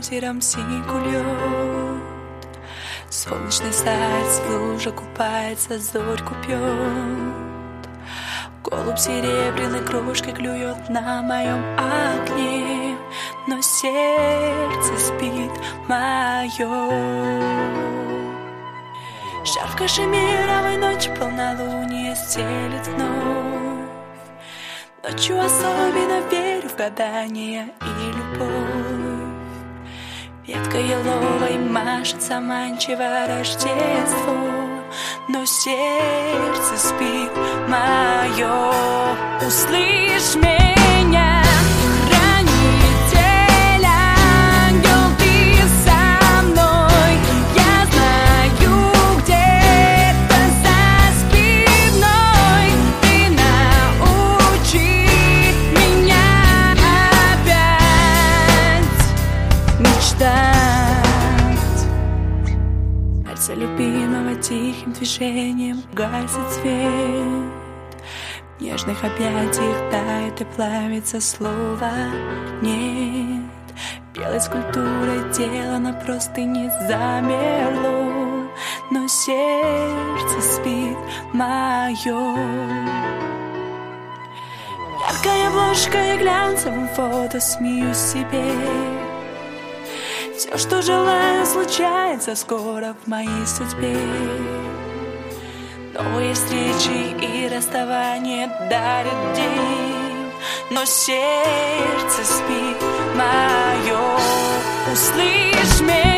бульдером снегу лед. Солнечный заяц в луже купается, зорьку пьет. Голубь серебряной крошкой клюет на моем окне, но сердце спит мое. Шар в кашемировой ночи полнолуние стелет вновь. Ночью особенно верю в гадания и любовь. Ветка еловой машет заманчиво Рождество, но сердце спит мое. Услышь меня, хранитель, ангел, ты со мной. Я знаю, где-то за спиной ты научи меня опять мечтать. Пальцы любимого тихим движением гасит свет. В нежных объятиях тает и плавится слово «нет». Белой скульптурой дело на простыне замерло, но сердце спит мое. Яркая обложка и глянцевым фото смеюсь себе. Все, что желаю, случается скоро в моей судьбе. Новые встречи и расставания дарят день, но сердце спит мое. Услышь меня.